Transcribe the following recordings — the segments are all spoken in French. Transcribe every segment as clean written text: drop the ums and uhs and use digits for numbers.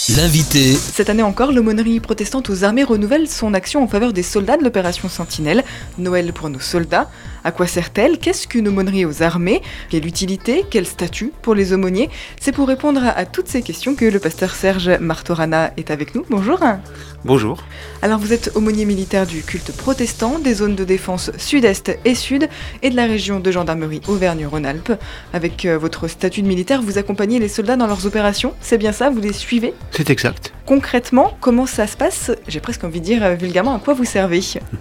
L'invité. Cette année encore, l'aumônerie protestante aux armées renouvelle son action en faveur des soldats de l'opération Sentinelle. Noël pour nos soldats. À quoi sert-elle ? Qu'est-ce qu'une aumônerie aux armées ? Quelle utilité ? Quel statut pour les aumôniers ? C'est pour répondre à toutes ces questions que le pasteur Serge Martorana est avec nous. Bonjour. Bonjour. Alors vous êtes aumônier militaire du culte protestant, des zones de défense sud-est et sud et de la région de gendarmerie Auvergne-Rhône-Alpes. Avec votre statut de militaire, vous accompagnez les soldats dans leurs opérations, c'est bien ça ? Vous les suivez ? C'est exact. Concrètement, comment ça se passe ? J'ai presque envie de dire vulgairement à quoi vous servez.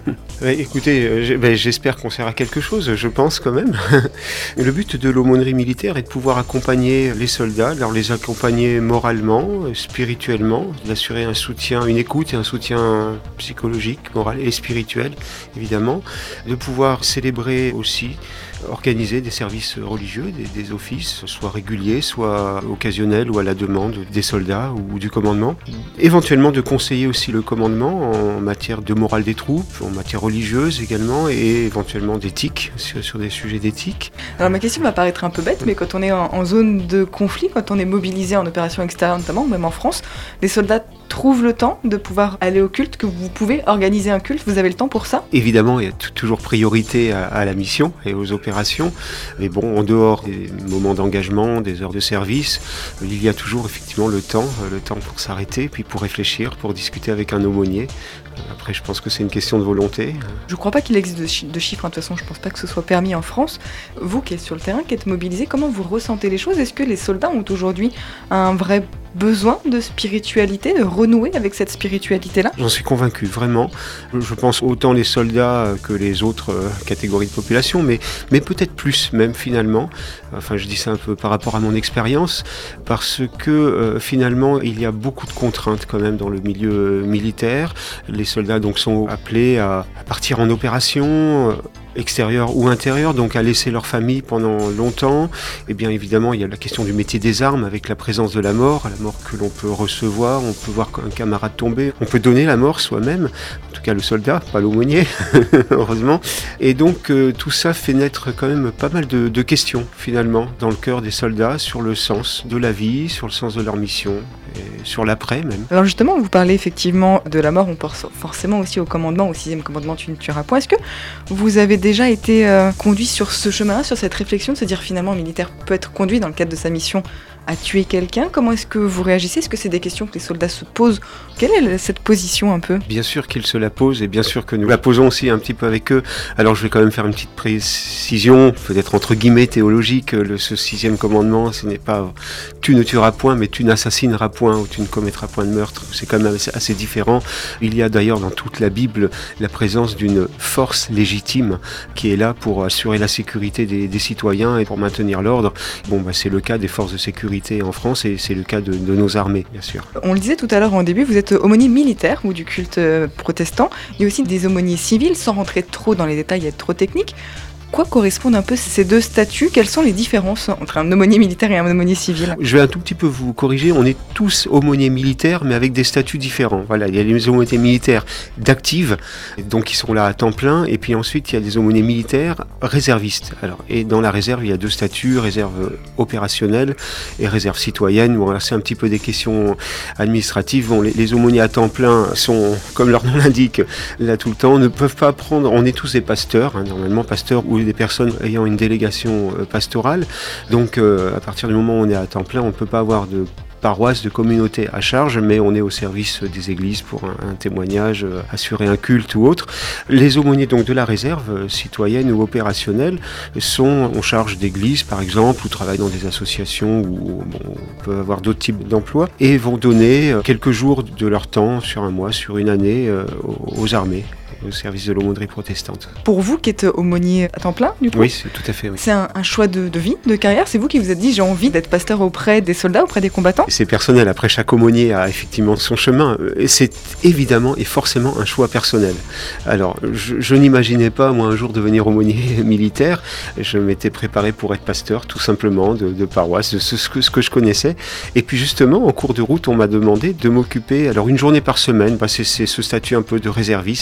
Écoutez, j'espère qu'on sert à quelque chose, je pense quand même. Le but de l'aumônerie militaire est de pouvoir accompagner les soldats, alors les accompagner moralement, spirituellement, d'assurer un soutien, une écoute et un soutien psychologique, moral et spirituel, évidemment, de pouvoir célébrer aussi, organiser des services religieux, des offices, soit réguliers, soit occasionnels ou à la demande des soldats ou du commandement. Éventuellement de conseiller aussi le commandement en matière de morale des troupes, en matière religieuse également et éventuellement d'éthique, sur des sujets d'éthique. Alors ma question va paraître un peu bête, mais quand on est en zone de conflit, quand on est mobilisé en opération extérieure notamment, même en France, les soldats trouvent le temps de pouvoir aller au culte, que vous pouvez organiser un culte, vous avez le temps pour ça ? Évidemment, il y a toujours priorité à la mission et aux opérations, mais bon, en dehors des moments d'engagement, des heures de service, il y a toujours effectivement le temps pour s'arrêter, puis pour réfléchir, pour discuter avec un aumônier. Après, je pense que c'est une question de volonté. Je ne crois pas qu'il existe de chiffres, de toute façon, je ne pense pas que ce soit permis en France. Vous qui êtes sur le terrain, qui êtes mobilisé, comment vous ressentez les choses ? Est-ce que les soldats ont aujourd'hui un vrai besoin de spiritualité, de renouer avec cette spiritualité-là ? J'en suis convaincu, vraiment. Je pense autant les soldats que les autres catégories de population, mais peut-être plus même finalement. Enfin, je dis ça un peu par rapport à mon expérience, parce que finalement, il y a beaucoup de contraintes quand même dans le milieu militaire. Les soldats donc sont appelés à partir en opération extérieure ou intérieure, donc à laisser leur famille pendant longtemps. Et bien évidemment, il y a la question du métier des armes avec la présence de la mort que l'on peut recevoir, on peut voir un camarade tomber, on peut donner la mort soi-même, en tout cas le soldat, pas l'aumônier, heureusement. Et donc tout ça fait naître quand même pas mal de questions finalement dans le cœur des soldats sur le sens de la vie, sur le sens de leur mission et sur l'après même. Alors justement, vous parlez effectivement de la mort, on pense forcément aussi au commandement, au 6e commandement Tu ne tueras point. Est-ce que vous avez déjà été conduit sur ce chemin, sur cette réflexion de se dire finalement un militaire peut être conduit dans le cadre de sa mission à tuer quelqu'un ? Comment est-ce que vous réagissez ? Est-ce que c'est des questions que les soldats se posent ? Quelle est cette position un peu ? Bien sûr qu'ils se la posent et bien sûr que nous la posons aussi un petit peu avec eux. Alors je vais quand même faire une petite précision, peut-être entre guillemets théologique. Ce 6e commandement, ce n'est pas « tu ne tueras point » mais « tu n'assassineras point » ou « tu ne commettras point de meurtre ». C'est quand même assez différent. Il y a d'ailleurs dans toute la Bible la présence d'une force légitime qui est là pour assurer la sécurité des citoyens et pour maintenir l'ordre. C'est le cas des forces de sécurité en France et c'est le cas de nos armées, bien sûr. On le disait tout à l'heure en début, vous êtes aumônier militaire ou du culte protestant. Il y a aussi des aumôniers civils, sans rentrer trop dans les détails et être trop technique. Quoi correspondent un peu ces deux statuts ? Quelles sont les différences entre un aumônier militaire et un aumônier civil ? Je vais un tout petit peu vous corriger, on est tous aumôniers militaires mais avec des statuts différents. Voilà, il y a les aumôniers militaires d'active, donc qui sont là à temps plein, et puis ensuite il y a des aumôniers militaires réservistes. Alors, et dans la réserve, il y a deux statuts, réserve opérationnelle et réserve citoyenne. Bon, là, c'est un petit peu des questions administratives. Bon, les aumôniers à temps plein sont, comme leur nom l'indique, là tout le temps, ne peuvent pas prendre, on est tous des pasteurs, normalement pasteurs ou des personnes ayant une délégation pastorale. Donc à partir du moment où on est à temps plein, on ne peut pas avoir de paroisse, de communauté à charge, mais on est au service des églises pour un témoignage, assurer un culte ou autre. Les aumôniers donc de la réserve, citoyenne ou opérationnelle, sont en charge d'églises par exemple, ou travaillent dans des associations où on peut avoir d'autres types d'emplois, et vont donner quelques jours de leur temps, sur un mois, sur une année, aux armées, au service de l'aumônerie protestante. Pour vous qui êtes aumônier à temps plein, du coup ? Oui, c'est tout à fait. Oui. C'est un choix de vie, de carrière ? C'est vous qui vous êtes dit j'ai envie d'être pasteur auprès des soldats, auprès des combattants ? C'est personnel. Après, chaque aumônier a effectivement son chemin. C'est évidemment et forcément un choix personnel. Alors, je n'imaginais pas, moi, un jour devenir aumônier militaire. Je m'étais préparé pour être pasteur, tout simplement, de paroisse, de ce que je connaissais. Et puis, justement, en cours de route, on m'a demandé de m'occuper, alors une journée par semaine, c'est ce statut un peu de réserviste,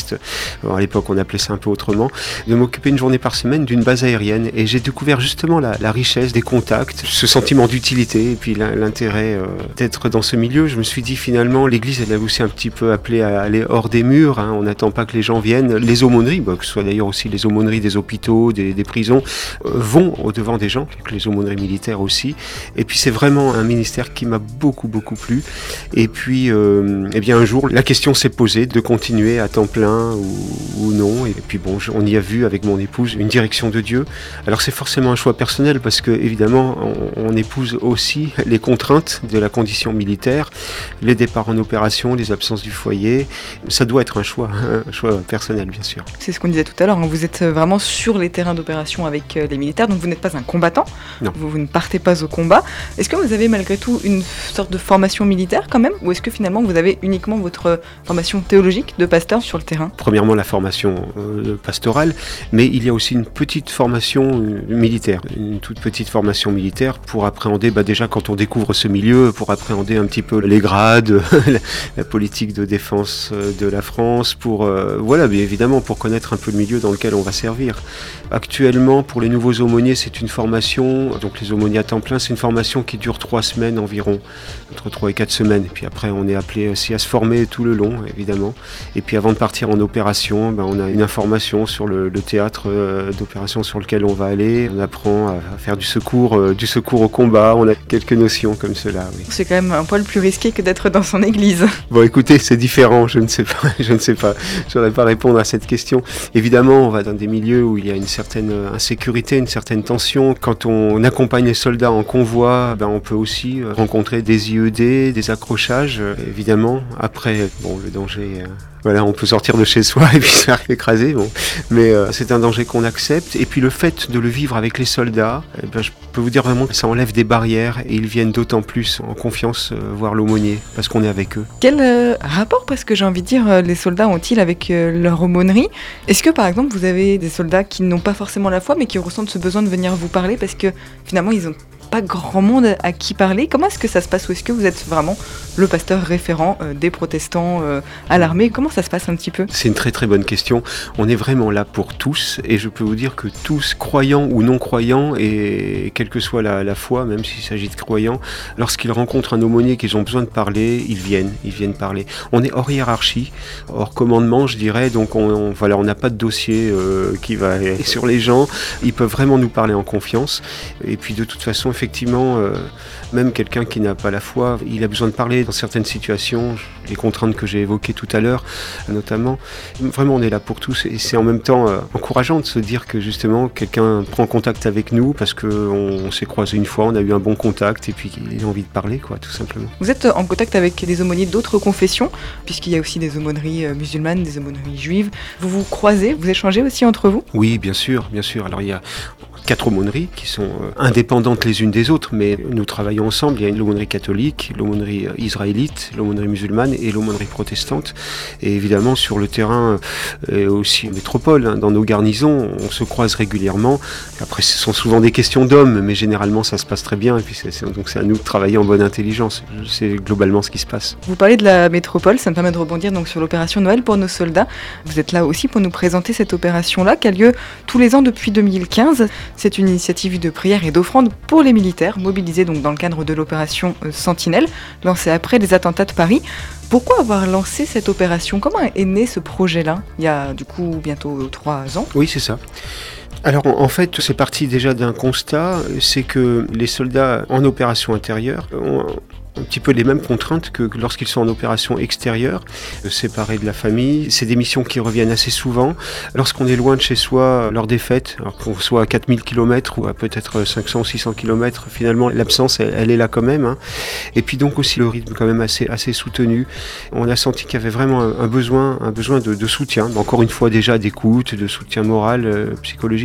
Alors, à l'époque, on appelait ça un peu autrement, de m'occuper une journée par semaine d'une base aérienne. Et j'ai découvert justement la richesse des contacts, ce sentiment d'utilité et puis l'intérêt d'être dans ce milieu. Je me suis dit finalement, l'Église, elle a aussi un petit peu appelé à aller hors des murs. Hein. On n'attend pas que les gens viennent. Les aumôneries, que ce soit d'ailleurs aussi les aumôneries des hôpitaux, des prisons, vont au-devant des gens, donc les aumôneries militaires aussi. Et puis c'est vraiment un ministère qui m'a beaucoup plu. Et puis, eh bien un jour, la question s'est posée de continuer à temps plein ou non. Et puis bon, on y a vu avec mon épouse une direction de Dieu. Alors c'est forcément un choix personnel parce que évidemment, on épouse aussi les contraintes de la condition militaire, les départs en opération, les absences du foyer. Ça doit être un choix personnel, bien sûr. C'est ce qu'on disait tout à l'heure, hein. Vous êtes vraiment sur les terrains d'opération avec les militaires, donc vous n'êtes pas un combattant, non. Vous ne partez pas au combat. Est-ce que vous avez malgré tout une sorte de formation militaire quand même, ou est-ce que finalement vous avez uniquement votre formation théologique de pasteur sur le terrain ? Premièrement, la formation pastorale, mais il y a aussi une petite formation militaire, une toute petite formation militaire pour appréhender, déjà quand on découvre ce milieu, pour appréhender un petit peu les grades, la politique de défense de la France, pour bien évidemment pour connaître un peu le milieu dans lequel on va servir. Actuellement, pour les nouveaux aumôniers, c'est une formation, donc les aumôniers à temps plein, c'est une formation qui dure 3 semaines environ, entre 3 et 4 semaines. Et puis après, on est appelé aussi à se former tout le long, évidemment. Et puis avant de partir en opération, on a une information sur le théâtre d'opération sur lequel on va aller. On apprend à faire du secours au combat. On a quelques notions comme cela, oui. C'est quand même un poil plus risqué que d'être dans son église. Bon, écoutez, c'est différent, je ne sais pas. Je ne saurais pas répondre à cette question. Évidemment, on va dans des milieux où il y a une certaine insécurité, une certaine tension. Quand on accompagne les soldats en convoi, on peut aussi rencontrer des IED, des accrochages, évidemment. Après, le danger... on peut sortir de chez soi et puis se faire écraser, mais c'est un danger qu'on accepte. Et puis le fait de le vivre avec les soldats, je peux vous dire vraiment que ça enlève des barrières et ils viennent d'autant plus en confiance voir l'aumônier parce qu'on est avec eux. Quel rapport, parce que j'ai envie de dire, les soldats ont-ils avec leur aumônerie ? Est-ce que par exemple vous avez des soldats qui n'ont pas forcément la foi mais qui ressentent ce besoin de venir vous parler parce que finalement ils ont pas grand monde à qui parler? Comment est-ce que ça se passe? Ou est-ce que vous êtes vraiment le pasteur référent des protestants à l'armée? Comment ça se passe un petit peu? C'est une très très bonne question. On est vraiment là pour tous et je peux vous dire que tous, croyants ou non croyants, et quelle que soit la foi, même s'il s'agit de croyants, lorsqu'ils rencontrent un aumônier qu'ils ont besoin de parler, ils viennent parler. On est hors hiérarchie, hors commandement, je dirais, donc on n'a pas de dossier qui va sur les gens. Ils peuvent vraiment nous parler en confiance. Et puis de toute façon, effectivement, même quelqu'un qui n'a pas la foi, il a besoin de parler dans certaines situations, les contraintes que j'ai évoquées tout à l'heure, notamment. Vraiment, on est là pour tous et c'est en même temps encourageant de se dire que justement, quelqu'un prend contact avec nous parce qu'on s'est croisé une fois, on a eu un bon contact et puis il a envie de parler, tout simplement. Vous êtes en contact avec des aumôniers d'autres confessions, puisqu'il y a aussi des aumôneries musulmanes, des aumôneries juives. Vous vous croisez, vous échangez aussi entre vous? Oui, bien sûr. Alors, il y a 4 aumôneries qui sont indépendantes les unes des autres, mais nous travaillons ensemble. Il y a l'aumônerie catholique, l'aumônerie israélite, l'aumônerie musulmane et l'aumônerie protestante. Et évidemment, sur le terrain, aussi en métropole, dans nos garnisons, on se croise régulièrement. Après, ce sont souvent des questions d'hommes, mais généralement, ça se passe très bien. Et puis, donc c'est à nous de travailler en bonne intelligence. C'est globalement ce qui se passe. Vous parlez de la métropole, ça me permet de rebondir donc sur l'opération Noël pour nos soldats. Vous êtes là aussi pour nous présenter cette opération-là, qui a lieu tous les ans depuis 2015. C'est une initiative de prière et d'offrande pour les militaires, mobilisés donc dans le cadre de l'opération Sentinelle, lancée après les attentats de Paris. Pourquoi avoir lancé cette opération? Comment est né ce projet-là, il y a du coup bientôt 3 ans? Oui, c'est ça. Alors en fait, c'est parti déjà d'un constat, c'est que les soldats en opération intérieure ont un petit peu les mêmes contraintes que lorsqu'ils sont en opération extérieure, séparés de la famille. C'est des missions qui reviennent assez souvent. Lorsqu'on est loin de chez soi, lors des fêtes, alors qu'on soit à 4000 km ou à peut-être 500 ou 600 km, finalement l'absence elle est là quand même. Et puis donc aussi le rythme quand même assez soutenu. On a senti qu'il y avait vraiment un besoin de soutien, encore une fois déjà d'écoute, de soutien moral, psychologique.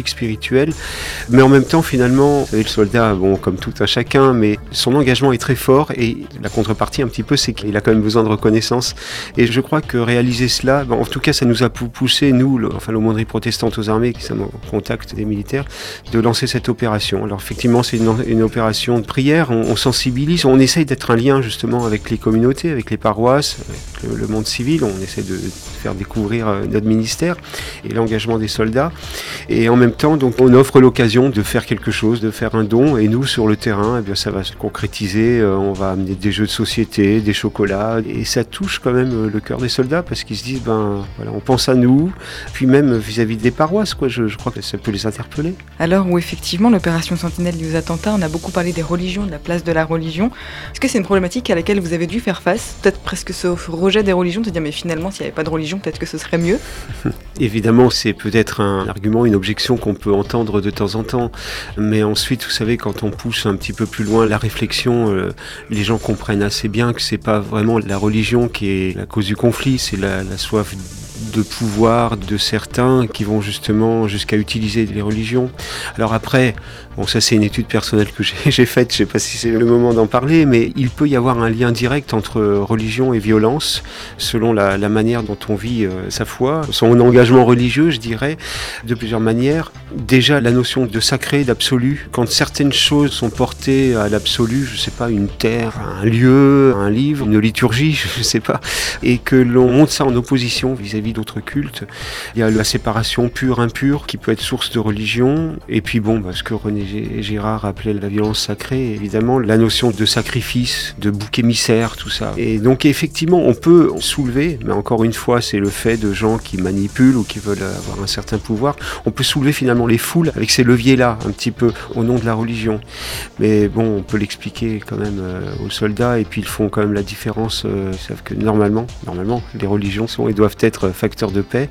psychologique, spirituel. Mais en même temps, finalement, vous savez, le soldat, bon, comme tout un chacun, mais son engagement est très fort et la contrepartie un petit peu, c'est qu'il a quand même besoin de reconnaissance. Et je crois que réaliser cela, en tout cas, ça nous a poussé, nous, l'aumônerie protestante aux armées, qui sommes en contact des militaires, de lancer cette opération. Alors effectivement, c'est une opération de prière, on sensibilise, on essaye d'être un lien justement avec les communautés, avec les paroisses, avec le monde civil, on essaie de faire découvrir notre ministère et l'engagement des soldats. Et en même temps, donc, on offre l'occasion de faire quelque chose, de faire un don. Et nous, sur le terrain, eh bien, ça va se concrétiser. On va amener des jeux de société, des chocolats. Et ça touche quand même le cœur des soldats parce qu'ils se disent, voilà, on pense à nous. Puis même vis-à-vis des paroisses, quoi, je crois que ça peut les interpeller. Alors où effectivement, l'opération Sentinelle liée aux attentats, on a beaucoup parlé des religions, de la place de la religion. Est-ce que c'est une problématique à laquelle vous avez dû faire face ? Peut-être presque ce rejet des religions, de se dire, mais finalement, s'il n'y avait pas de religion, peut-être que ce serait mieux. Évidemment, c'est peut-être un argument, une objection qu'on peut entendre de temps en temps. Mais ensuite, vous savez, quand on pousse un petit peu plus loin la réflexion, les gens comprennent assez bien que c'est pas vraiment la religion qui est la cause du conflit, c'est la soif de pouvoir de certains qui vont justement jusqu'à utiliser les religions. Alors après, bon, ça c'est une étude personnelle que j'ai faite, je sais pas si c'est le moment d'en parler, mais il peut y avoir un lien direct entre religion et violence, selon la manière dont on vit sa foi, son engagement religieux, je dirais, de plusieurs manières. Déjà, la notion de sacré, d'absolu, quand certaines choses sont portées à l'absolu, je sais pas, une terre, un lieu, un livre, une liturgie, je sais pas, et que l'on monte ça en opposition vis-à-vis d'autres cultes. Il y a la séparation pure-impure qui peut être source de religion. Et puis bon, ce que René Girard appelait la violence sacrée, évidemment, la notion de sacrifice, de bouc émissaire, tout ça. Et donc effectivement, on peut soulever, mais encore une fois, c'est le fait de gens qui manipulent ou qui veulent avoir un certain pouvoir. On peut soulever finalement les foules avec ces leviers-là, un petit peu au nom de la religion. Mais bon, on peut l'expliquer quand même aux soldats, et puis ils font quand même la différence. Ils savent que normalement, les religions sont et doivent être facteur de paix.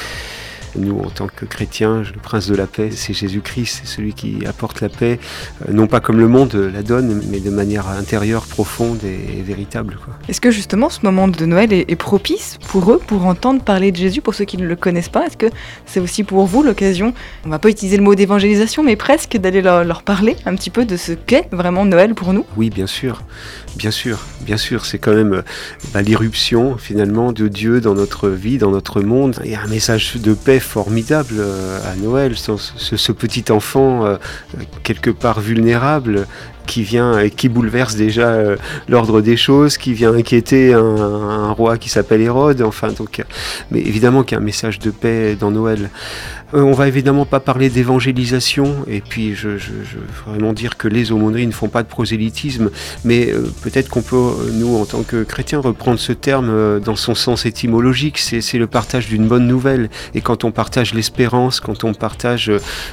Nous, en tant que chrétiens, le prince de la paix, c'est Jésus-Christ, c'est celui qui apporte la paix, non pas comme le monde la donne, mais de manière intérieure, profonde et véritable, quoi. Est-ce que justement ce moment de Noël est propice pour eux, pour entendre parler de Jésus, pour ceux qui ne le connaissent pas ? Est-ce que c'est aussi pour vous l'occasion, on va pas utiliser le mot d'évangélisation, mais presque d'aller leur parler un petit peu de ce qu'est vraiment Noël pour nous ? Oui, bien sûr, c'est quand même l'irruption finalement de Dieu dans notre vie, dans notre monde. Il y a un message de paix formidable à Noël, ce petit enfant quelque part vulnérable qui vient et qui bouleverse déjà l'ordre des choses, qui vient inquiéter un roi qui s'appelle Hérode, enfin donc, mais évidemment qu'il y a un message de paix dans Noël. On va évidemment pas parler d'évangélisation, et puis je veux vraiment dire que les aumôneries ne font pas de prosélytisme, mais peut-être qu'on peut, nous en tant que chrétiens, reprendre ce terme dans son sens étymologique, c'est le partage d'une bonne nouvelle, et quand on partage l'espérance, quand on partage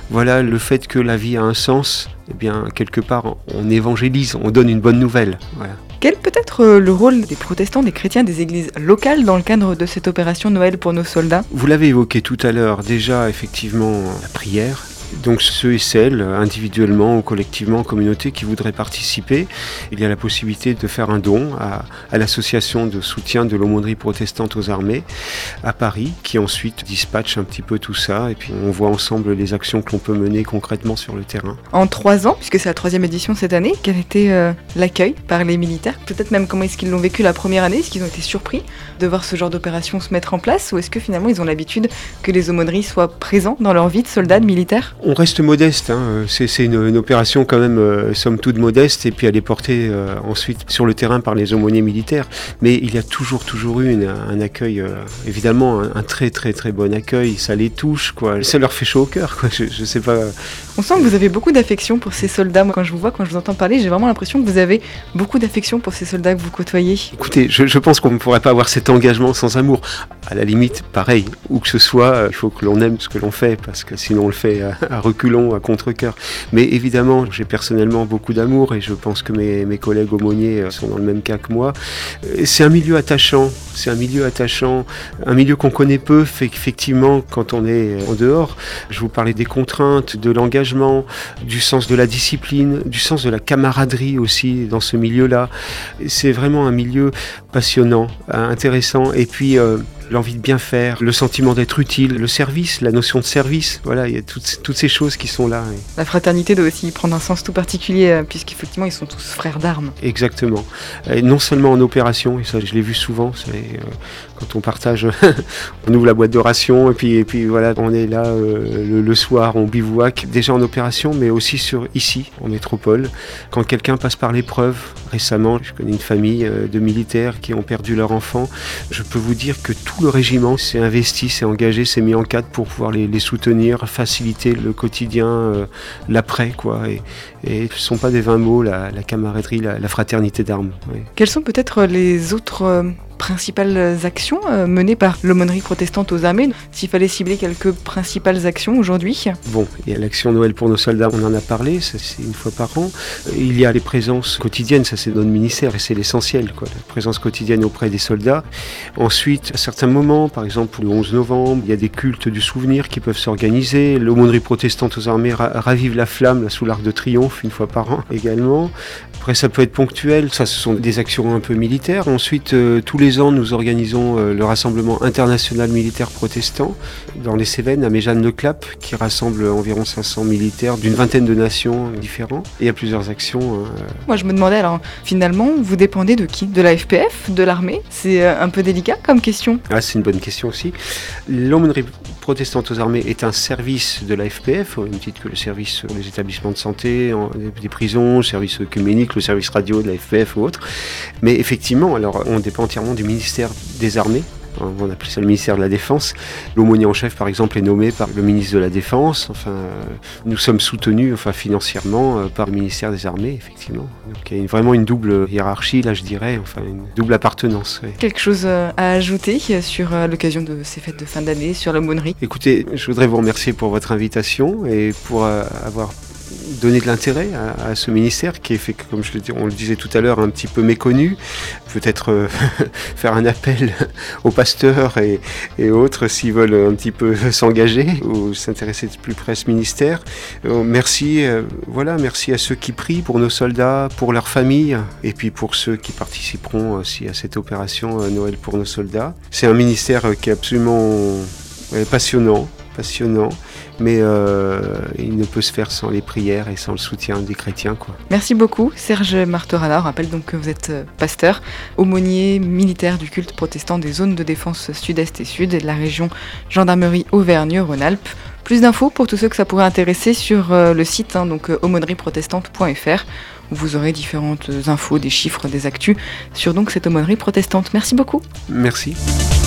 le fait que la vie a un sens, eh bien, quelque part, on évangélise, on donne une bonne nouvelle. Voilà. Quel peut être le rôle des protestants, des chrétiens, des églises locales dans le cadre de cette opération Noël pour nos soldats ? Vous l'avez évoqué tout à l'heure, déjà, effectivement, la prière. Donc ceux et celles, individuellement ou collectivement, en communauté, qui voudraient participer, il y a la possibilité de faire un don à l'association de soutien de l'aumônerie protestante aux armées à Paris, qui ensuite dispatche un petit peu tout ça, et puis on voit ensemble les actions que l'on peut mener concrètement sur le terrain. En 3 ans, puisque c'est la 3e édition cette année, quel était l'accueil par les militaires ? Peut-être même comment est-ce qu'ils l'ont vécu la première année ? Est-ce qu'ils ont été surpris de voir ce genre d'opération se mettre en place ? Ou est-ce que finalement ils ont l'habitude que les aumôneries soient présents dans leur vie de soldats, de militaires ? On reste modeste, c'est une opération quand même somme toute modeste, et puis elle est portée ensuite sur le terrain par les aumôniers militaires, mais il y a toujours eu un accueil, évidemment un très très très bon accueil, ça les touche, quoi. Ça leur fait chaud au cœur, quoi. Je sais pas. On sent que vous avez beaucoup d'affection pour ces soldats. Moi, quand je vous entends parler, j'ai vraiment l'impression que vous avez beaucoup d'affection pour ces soldats que vous côtoyez. Écoutez, je pense qu'on ne pourrait pas avoir cet engagement sans amour. À la limite, pareil, où que ce soit, il faut que l'on aime ce que l'on fait, parce que sinon on le fait à reculons, à contre-cœur. Mais évidemment, j'ai personnellement beaucoup d'amour, et je pense que mes collègues aumôniers sont dans le même cas que moi. C'est un milieu attachant, un milieu qu'on connaît peu, fait qu'effectivement, quand on est en dehors, je vous parlais des contraintes, de l'engagement, du sens de la discipline, du sens de la camaraderie aussi dans ce milieu-là. C'est vraiment un milieu passionnant, intéressant, et puis l'envie de bien faire, le sentiment d'être utile, le service, la notion de service. Voilà, il y a toutes ces choses qui sont là. La fraternité doit aussi prendre un sens tout particulier, puisqu'effectivement, ils sont tous frères d'armes. Exactement. Et non seulement en opération, et ça je l'ai vu souvent, vous savez, quand on partage, on ouvre la boîte de rations, et puis voilà, on est là le soir, on bivouac, déjà en opération, mais aussi ici, en métropole. Quand quelqu'un passe par l'épreuve, récemment, je connais une famille de militaires qui ont perdu leur enfant, je peux vous dire que tout le régiment s'est investi, s'est engagé, s'est mis en cadre pour pouvoir les soutenir, faciliter le quotidien, l'après, quoi. Et ce ne sont pas des vains mots, la camaraderie, la fraternité d'armes. Oui. Quelles sont peut-être les autres principales actions menées par l'aumônerie protestante aux armées? S'il fallait cibler quelques principales actions aujourd'hui? Bon, il y a l'action Noël pour nos soldats, on en a parlé, ça c'est une fois par an. Il y a les présences quotidiennes, ça c'est notre ministère et c'est l'essentiel, quoi, la présence quotidienne auprès des soldats. Ensuite, à certains moments, par exemple le 11 novembre, il y a des cultes du souvenir qui peuvent s'organiser. L'aumônerie protestante aux armées ravive la flamme là, sous l'Arc de Triomphe une fois par an également. Après ça peut être ponctuel, ça ce sont des actions un peu militaires. Ensuite, tous les ans, nous organisons le rassemblement international militaire protestant dans les Cévennes à Méjeanne-le-Clap qui rassemble environ 500 militaires d'une vingtaine de nations différentes. Et il y a plusieurs actions. Moi je me demandais alors, finalement, vous dépendez de qui? De la FPF? De l'armée? C'est un peu délicat comme question. Ah, c'est une bonne question aussi. L'aumônerie protestante aux armées est un service de la FPF, au même titre que le service pour les établissements de santé, des prisons, le service œcuménique, le service radio de la FPF ou autre. Mais effectivement, alors on dépend entièrement du ministère des Armées. On appelle ça le ministère de la Défense. L'aumônier en chef, par exemple, est nommé par le ministre de la Défense. Enfin, nous sommes soutenus financièrement par le ministère des Armées, effectivement. Donc il y a vraiment une double hiérarchie, là je dirais, une double appartenance. Oui. Quelque chose à ajouter sur l'occasion de ces fêtes de fin d'année, sur l'aumônerie? Écoutez, je voudrais vous remercier pour votre invitation et pour avoir donner de l'intérêt à ce ministère qui est fait, comme on le disait tout à l'heure, un petit peu méconnu. Peut-être faire un appel aux pasteurs et autres s'ils veulent un petit peu s'engager ou s'intéresser de plus près à ce ministère. Merci à ceux qui prient pour nos soldats, pour leurs familles et puis pour ceux qui participeront aussi à cette opération Noël pour nos soldats. C'est un ministère qui est absolument passionnant, mais il ne peut se faire sans les prières et sans le soutien des chrétiens, quoi. Merci beaucoup Serge Martorana. On rappelle donc que vous êtes pasteur, aumônier militaire du culte protestant des zones de défense sud-est et sud et de la région gendarmerie Auvergne-Rhône-Alpes. Plus d'infos pour tous ceux que ça pourrait intéresser sur le site, donc aumônerieprotestante.fr, où vous aurez différentes infos, des chiffres, des actus sur donc cette aumônerie protestante. Merci beaucoup. Merci.